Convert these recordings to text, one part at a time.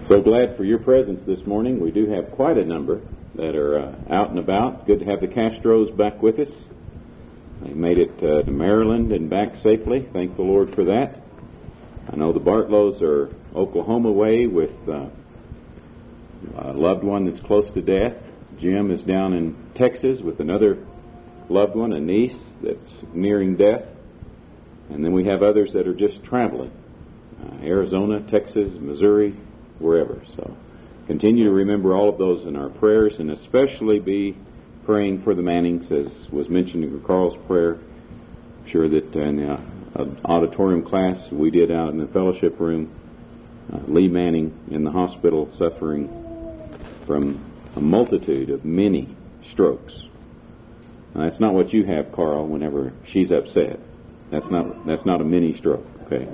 So glad for your presence this morning. We do have quite a number that are out and about. Good to have the Castros back with us. They made it to Maryland and back safely. Thank the Lord for that. I know the Bartlows are Oklahoma way with a loved one that's close to death. Jim is down in Texas with another loved one, a niece that's nearing death. And then we have others that are just traveling. Arizona, Texas, Missouri, wherever. So continue to remember all of those in our prayers, and especially be praying for the Mannings, as was mentioned in Carl's prayer. I'm sure that in an auditorium class we did out in the fellowship room, Lee Manning in the hospital suffering from a multitude of many strokes. Now, that's not what you have, Carl, whenever she's upset. That's not a mini stroke, okay?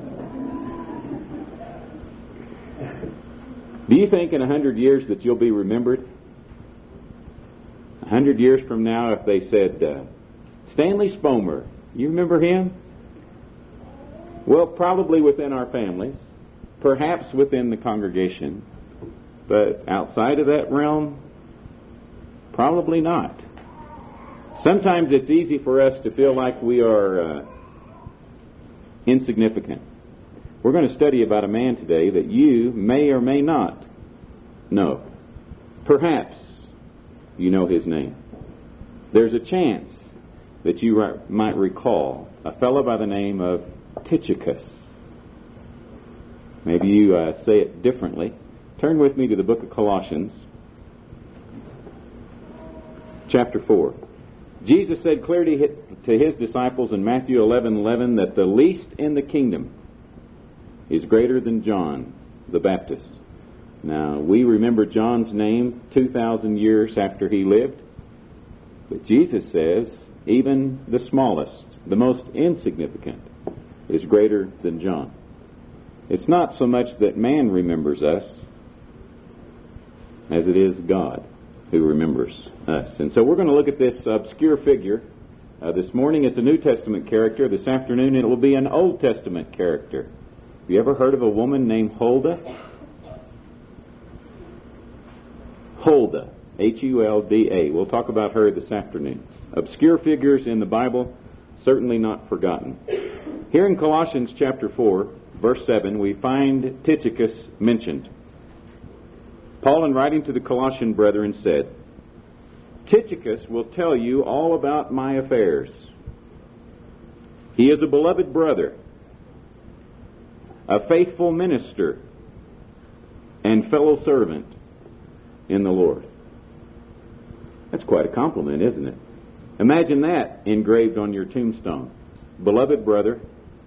Do you think in 100 years that you'll be remembered? 100 years from now, if they said, Stanley Spomer, you remember him? Well, probably within our families, perhaps within the congregation, but outside of that realm, probably not. Sometimes it's easy for us to feel like we are insignificant. We're going to study about a man today that you may or may not know. Perhaps you know his name. There's a chance that you might recall a fellow by the name of Tychicus. Maybe you say it differently. Turn with me to the book of Colossians, chapter 4. Jesus said clearly to his disciples in Matthew 11:11 that the least in the kingdom is greater than John the Baptist. Now, we remember John's name 2,000 years after he lived, but Jesus says even the smallest, the most insignificant, is greater than John. It's not so much that man remembers us as it is God who remembers us. And so we're going to look at this obscure figure. This morning it's a New Testament character. This afternoon it will be an Old Testament character. Have you ever heard of a woman named Huldah? Huldah, Hulda. We'll talk about her this afternoon. Obscure figures in the Bible, certainly not forgotten. Here in Colossians chapter 4, verse 7, we find Tychicus mentioned. Paul, in writing to the Colossian brethren, said, Tychicus will tell you all about my affairs. He is a beloved brother, a faithful minister, and fellow servant in the Lord. That's quite a compliment, isn't it? Imagine that engraved on your tombstone. Beloved brother,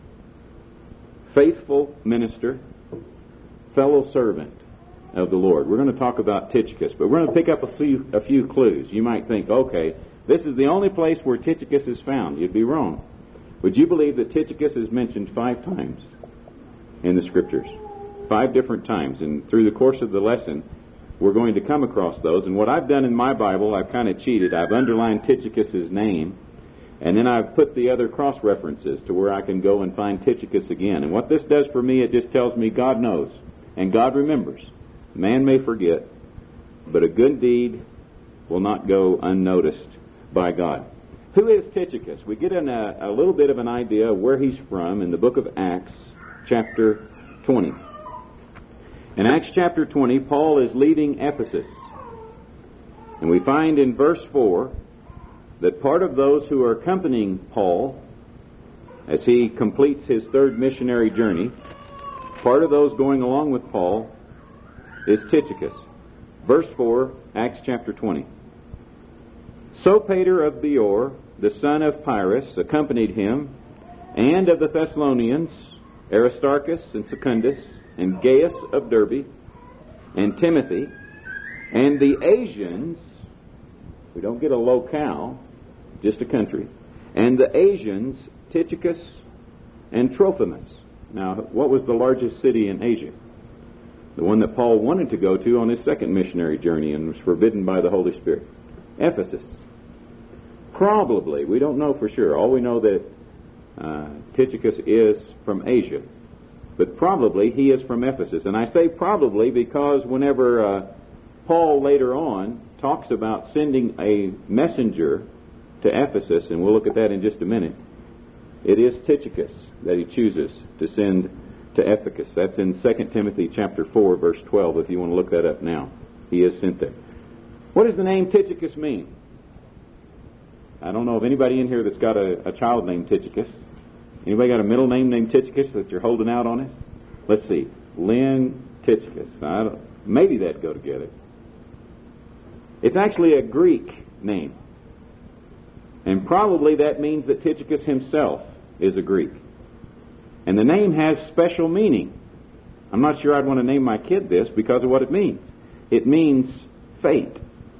faithful minister, fellow servant of the Lord. We're going to talk about Tychicus, but we're going to pick up a few clues. You might think, okay, this is the only place where Tychicus is found. You'd be wrong. Would you believe that Tychicus is mentioned 5 times in the Scriptures? 5 different times. And through the course of the lesson, we're going to come across those. And what I've done in my Bible, I've kind of cheated. I've underlined Tychicus' name, and then I've put the other cross-references to where I can go and find Tychicus again. And what this does for me, it just tells me God knows and God remembers. Man may forget, but a good deed will not go unnoticed by God. Who is Tychicus? We get a little bit of an idea of where he's from in the book of Acts, chapter 20. In Acts chapter 20, Paul is leaving Ephesus. And we find in verse 4 that part of those who are accompanying Paul as he completes his 3rd missionary journey, part of those going along with Paul is Tychicus. Verse 4, Acts chapter 20. Sopater of Beor, the son of Pyrrhus, accompanied him, and of the Thessalonians, Aristarchus and Secundus, and Gaius of Derbe, and Timothy, and the Asians. We don't get a locale, just a country. And the Asians, Tychicus and Trophimus. Now, what was the largest city in Asia? The one that Paul wanted to go to on his 2nd missionary journey and was forbidden by the Holy Spirit. Ephesus. Probably, we don't know for sure. All we know that Tychicus is from Asia. but probably he is from Ephesus. And I say probably because whenever Paul later on talks about sending a messenger to Ephesus, and we'll look at that in just a minute, it is Tychicus that he chooses to send to Ephesus. That's in 2 Timothy chapter 4, verse 12, if you want to look that up now. He is sent there. What does the name Tychicus mean? I don't know of anybody in here that's got a child named Tychicus. Anybody got a middle name named Tychicus that you're holding out on us? Let's see. Lynn Tychicus. Maybe that'd go together. It's actually a Greek name. And probably that means that Tychicus himself is a Greek. And the name has special meaning. I'm not sure I'd want to name my kid this because of what it means. It means fate.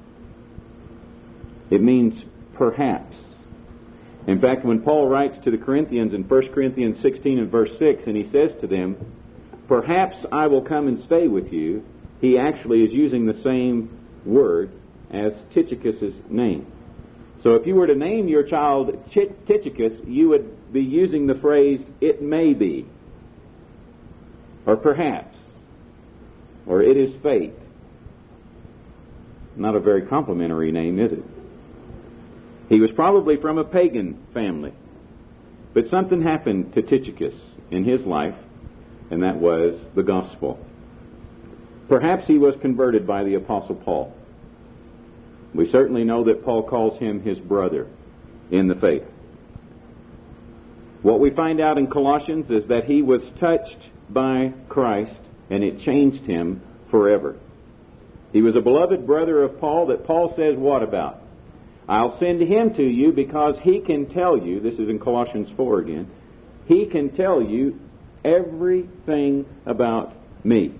It means perhaps. In fact, when Paul writes to the Corinthians in 1 Corinthians 16 and verse 6, and he says to them, perhaps I will come and stay with you, he actually is using the same word as Tychicus' name. So if you were to name your child Tychicus, you would be using the phrase, it may be, or perhaps, or it is fate. Not a very complimentary name, is it? He was probably from a pagan family. But something happened to Tychicus in his life, and that was the gospel. Perhaps he was converted by the Apostle Paul. We certainly know that Paul calls him his brother in the faith. What we find out in Colossians is that he was touched by Christ, and it changed him forever. He was a beloved brother of Paul that Paul says what about? I'll send him to you because he can tell you, this is in Colossians 4 again, he can tell you everything about me.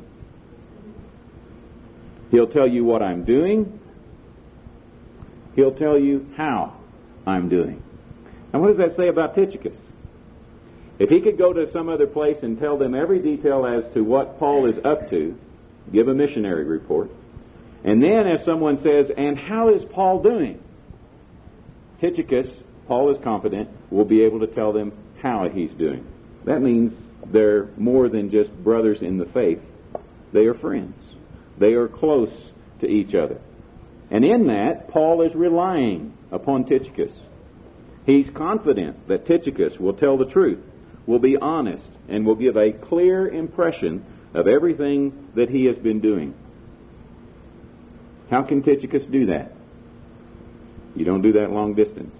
He'll tell you what I'm doing. He'll tell you how I'm doing. And what does that say about Tychicus? If he could go to some other place and tell them every detail as to what Paul is up to, give a missionary report, and then if someone says, and how is Paul doing? Tychicus, Paul is confident, will be able to tell them how he's doing. That means they're more than just brothers in the faith. They are friends. They are close to each other. And in that, Paul is relying upon Tychicus. He's confident that Tychicus will tell the truth, will be honest, and will give a clear impression of everything that he has been doing. How can Tychicus do that? You don't do that long distance.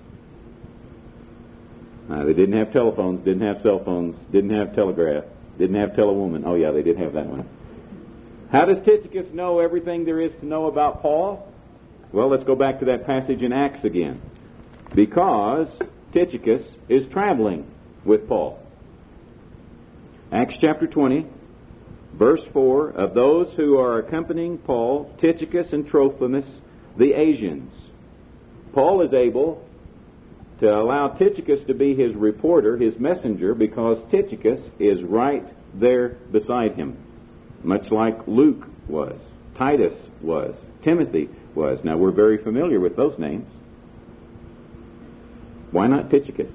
They didn't have telephones, didn't have cell phones, didn't have telegraph, didn't have telewoman. Oh yeah, they did have that one. How does Tychicus know everything there is to know about Paul? Well, let's go back to that passage in Acts again. Because Tychicus is traveling with Paul. Acts chapter 20, verse 4, of those who are accompanying Paul, Tychicus and Trophimus, the Asians. Paul is able to allow Tychicus to be his reporter, his messenger, because Tychicus is right there beside him, much like Luke was, Titus was, Timothy was. Now, we're very familiar with those names. Why not Tychicus?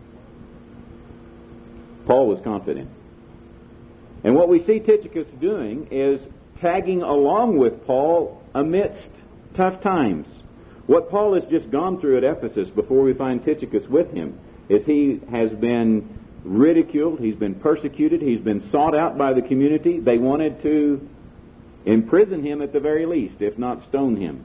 Paul was confident. And what we see Tychicus doing is tagging along with Paul amidst tough times. What Paul has just gone through at Ephesus before we find Tychicus with him is he has been ridiculed, he's been persecuted, he's been sought out by the community. They wanted to imprison him at the very least, if not stone him.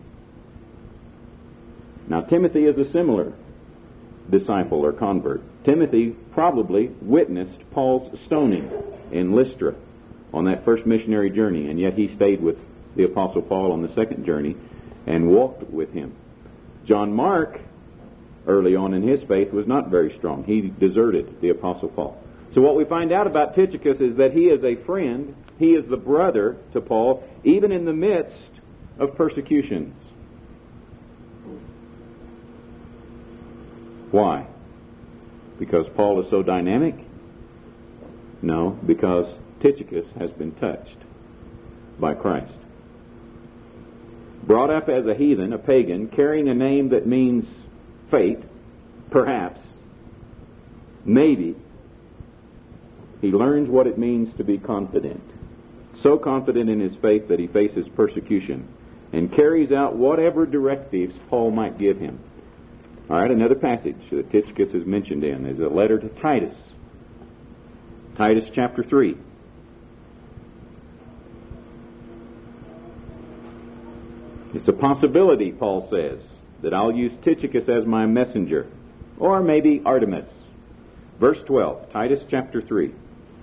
Now Timothy is a similar disciple or convert. Timothy probably witnessed Paul's stoning in Lystra on that first missionary journey, and yet he stayed with the Apostle Paul on the second journey and walked with him. John Mark, early on in his faith, was not very strong. He deserted the Apostle Paul. So what we find out about Tychicus is that he is a friend, he is the brother to Paul, even in the midst of persecutions. Why? Because Paul is so dynamic? No, because Tychicus has been touched by Christ. Brought up as a heathen, a pagan, carrying a name that means fate, perhaps, maybe. he learns what it means to be confident. So confident in his faith that he faces persecution and carries out whatever directives Paul might give him. All right, another passage that Tychicus is mentioned in is a letter to Titus. Titus chapter 3. It's a possibility, Paul says, that I'll use Tychicus as my messenger, or maybe Artemas. Verse 12, Titus chapter 3.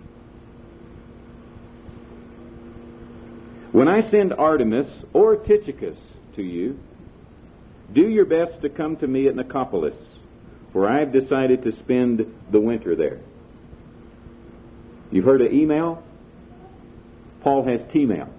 When I send Artemas or Tychicus to you, do your best to come to me at Nicopolis, for I have decided to spend the winter there. You've heard of email? Paul has T-mail.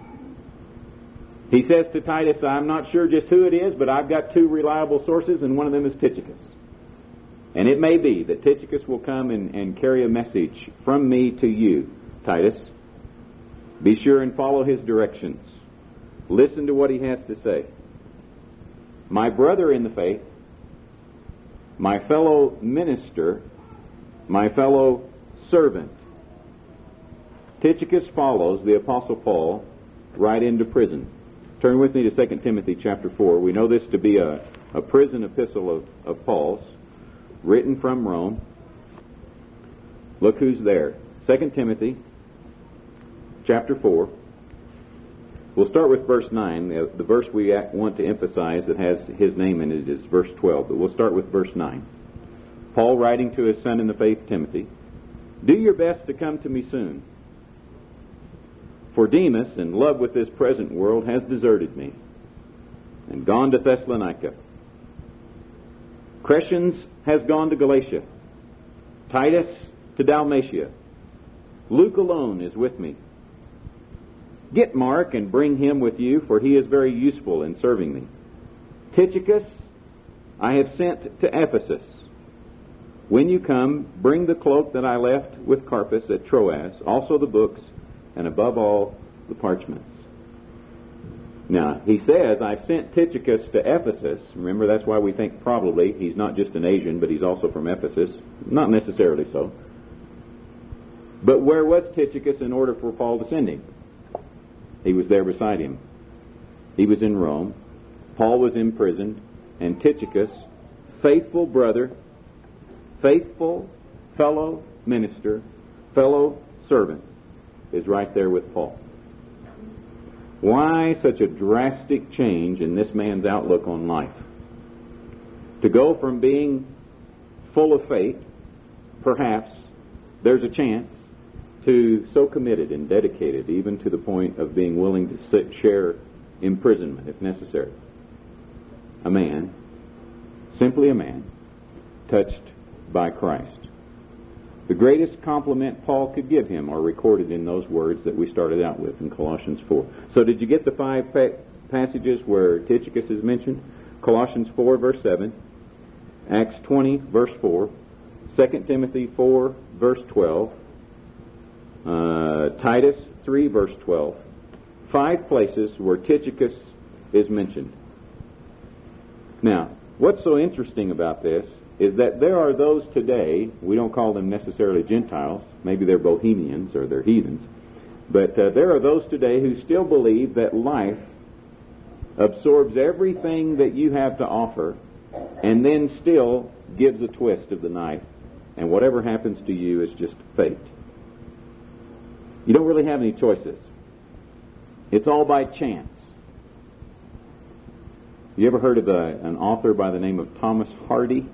He says to Titus, I'm not sure just who it is, but I've got two reliable sources, and one of them is Tychicus. And it may be that Tychicus will come and carry a message from me to you, Titus. Be sure and follow his directions. Listen to what he has to say. My brother in the faith, my fellow minister, my fellow servant. Tychicus follows the Apostle Paul right into prison. Turn with me to 2 Timothy chapter 4. We know this to be a prison epistle of Paul's, written from Rome. Look who's there. 2 Timothy chapter 4. We'll start with verse 9. The verse we want to emphasize that has his name in it is verse 12. But we'll start with verse 9. Paul writing to his son in the faith, Timothy, do your best to come to me soon. For Demas, in love with this present world, has deserted me and gone to Thessalonica. Crescens has gone to Galatia. Titus to Dalmatia. Luke alone is with me. Get Mark and bring him with you, for he is very useful in serving me. Tychicus I have sent to Ephesus. When you come, bring the cloak that I left with Carpus at Troas, also the books, and above all, the parchments. Now, he says, I've sent Tychicus to Ephesus. Remember, that's why we think probably he's not just an Asian, but he's also from Ephesus. Not necessarily so. But where was Tychicus in order for Paul to send him? He was there beside him. He was in Rome. Paul was imprisoned. And Tychicus, faithful brother, faithful fellow minister, fellow servant, is right there with Paul. Why such a drastic change in this man's outlook on life? To go from being full of faith, perhaps there's a chance, to so committed and dedicated, even to the point of being willing to share imprisonment if necessary. A man, simply a man, touched by Christ. The greatest compliment Paul could give him are recorded in those words that we started out with in Colossians 4. So did you get the five passages where Tychicus is mentioned? Colossians 4, verse 7, Acts 20, verse 4, 2 Timothy 4, verse 12, Titus 3, verse 12. 5 places where Tychicus is mentioned. Now, what's so interesting about this is that there are those today, we don't call them necessarily Gentiles, maybe they're Bohemians or they're heathens, but there are those today who still believe that life absorbs everything that you have to offer and then still gives a twist of the knife, and whatever happens to you is just fate. You don't really have any choices. It's all by chance. You ever heard of an author by the name of Thomas Hardy?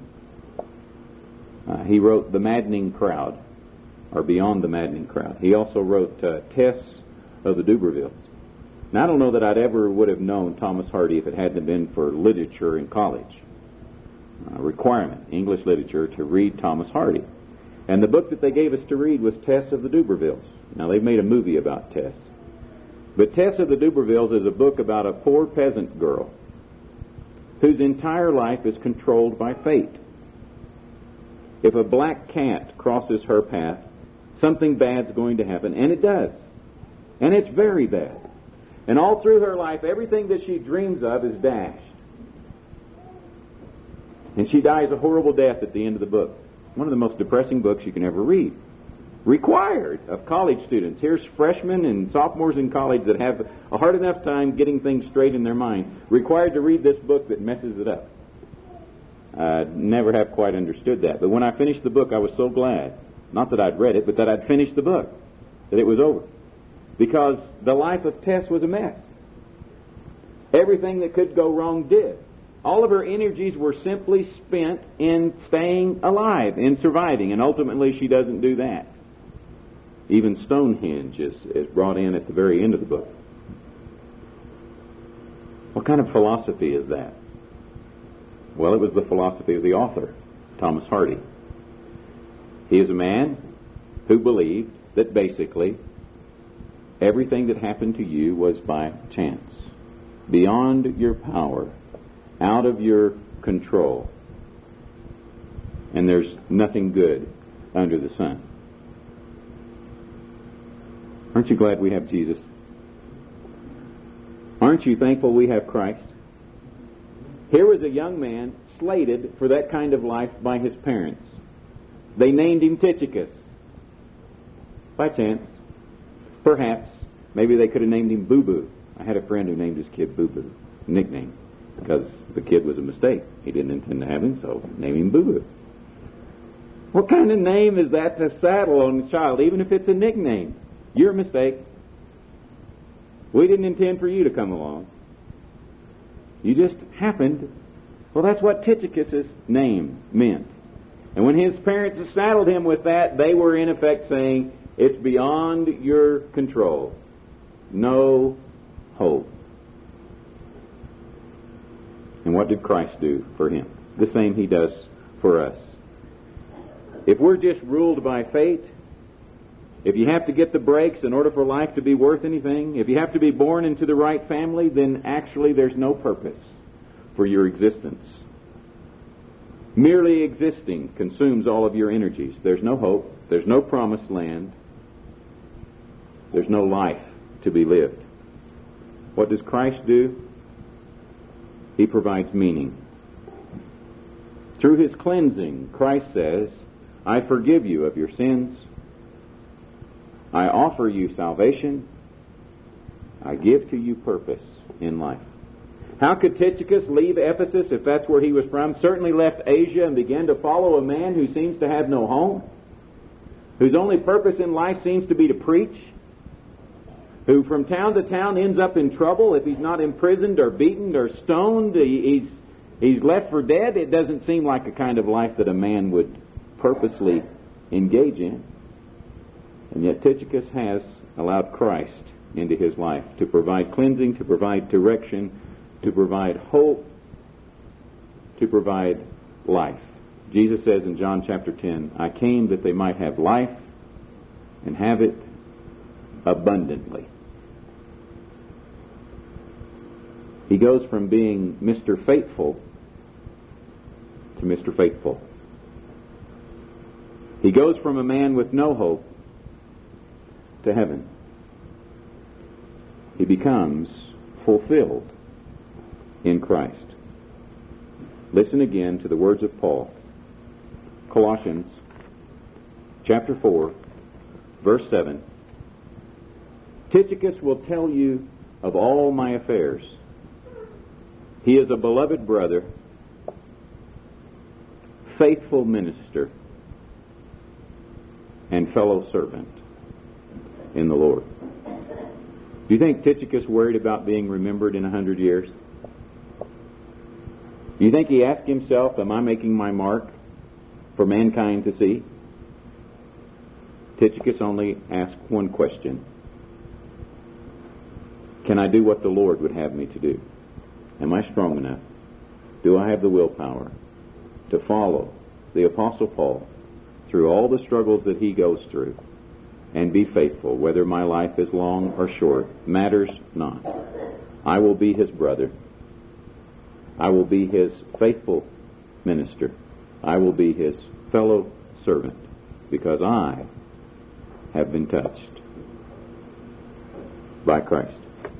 He wrote The Maddening Crowd, or Beyond the Maddening Crowd. He also wrote Tess of the Dubervilles. Now, I don't know that I'd ever would have known Thomas Hardy if it hadn't been for literature in college. Requirement, English literature, to read Thomas Hardy. And the book that they gave us to read was Tess of the Dubervilles. Now, they've made a movie about Tess. But Tess of the Dubervilles is a book about a poor peasant girl whose entire life is controlled by fate. If a black cat crosses her path, something bad's going to happen, and it does. And it's very bad. And all through her life, everything that she dreams of is dashed. And she dies a horrible death at the end of the book. One of the most depressing books you can ever read. required of college students. Here's freshmen and sophomores in college that have a hard enough time getting things straight in their mind, required to read this book that messes it up. I never have quite understood that. But when I finished the book, I was so glad. Not that I'd read it, but that I'd finished the book, that it was over. Because the life of Tess was a mess. Everything that could go wrong did. All of her energies were simply spent in staying alive, in surviving, and ultimately she doesn't do that. Even Stonehenge is brought in at the very end of the book. What kind of philosophy is that? Well, it was the philosophy of the author, Thomas Hardy. He is a man who believed that basically everything that happened to you was by chance, beyond your power, out of your control, and there's nothing good under the sun. Aren't you glad we have Jesus? Aren't you thankful we have Christ? Here was a young man slated for that kind of life by his parents. They named him Tychicus. By chance. Perhaps. Maybe they could have named him Boo Boo. I had a friend who named his kid Boo Boo. Nickname. Because the kid was a mistake. He didn't intend to have him, so name him Boo Boo. What kind of name is that to saddle on the child, even if it's a nickname? You're a mistake. We didn't intend for you to come along. You just happened. Well, that's what Tychicus' name meant. And when his parents saddled him with that, they were in effect saying, it's beyond your control. No hope. And what did Christ do for him? The same he does for us. If we're just ruled by fate, if you have to get the breaks in order for life to be worth anything, if you have to be born into the right family, then actually there's no purpose for your existence. Merely existing consumes all of your energies. There's no hope. There's no promised land. There's no life to be lived. What does Christ do? He provides meaning. Through His cleansing, Christ says, I forgive you of your sins. I offer you salvation. I give to you purpose in life. How could Tychicus leave Ephesus if that's where he was from? Certainly left Asia and began to follow a man who seems to have no home, whose only purpose in life seems to be to preach, who from town to town ends up in trouble. If he's not imprisoned or beaten or stoned, he's left for dead. It doesn't seem like a kind of life that a man would purposely engage in. And yet Tychicus has allowed Christ into his life to provide cleansing, to provide direction, to provide hope, to provide life. Jesus says in John chapter 10, I came that they might have life and have it abundantly. He goes from being Mr. Faithful to Mr. Faithful. He goes from a man with no hope to heaven. He becomes fulfilled in Christ. Listen again to the words of Paul. Colossians chapter 4, verse 7. Tychicus will tell you of all my affairs. He is a beloved brother, faithful minister, and fellow servant in the Lord. Do you think Tychicus worried about being remembered in 100 years? Do you think he asked himself, am I making my mark for mankind to see? Tychicus only asked one question. Can I do what the Lord would have me to do? Am I strong enough? Do I have the willpower to follow the Apostle Paul through all the struggles that he goes through and be faithful, whether my life is long or short, matters not. I will be his brother. I will be his faithful minister. I will be his fellow servant, because I have been touched by Christ.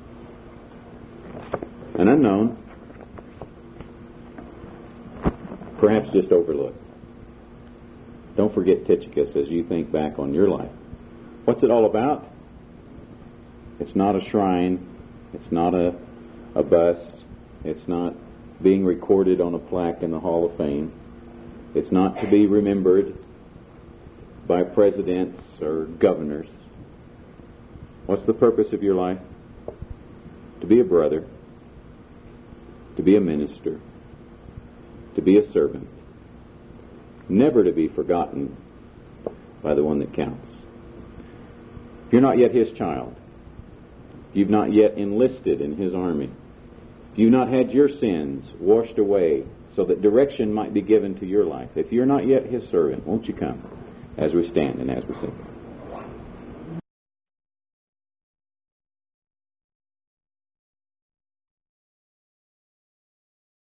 An unknown, perhaps just overlooked. Don't forget Tychicus as you think back on your life. What's it all about? It's not a shrine. It's not a bust. It's not being recorded on a plaque in the Hall of Fame. It's not to be remembered by presidents or governors. What's the purpose of your life? To be a brother, to be a minister, to be a servant, never to be forgotten by the one that counts. If you're not yet his child, if you've not yet enlisted in his army, if you've not had your sins washed away so that direction might be given to your life, if you're not yet his servant, won't you come as we stand and as we sing?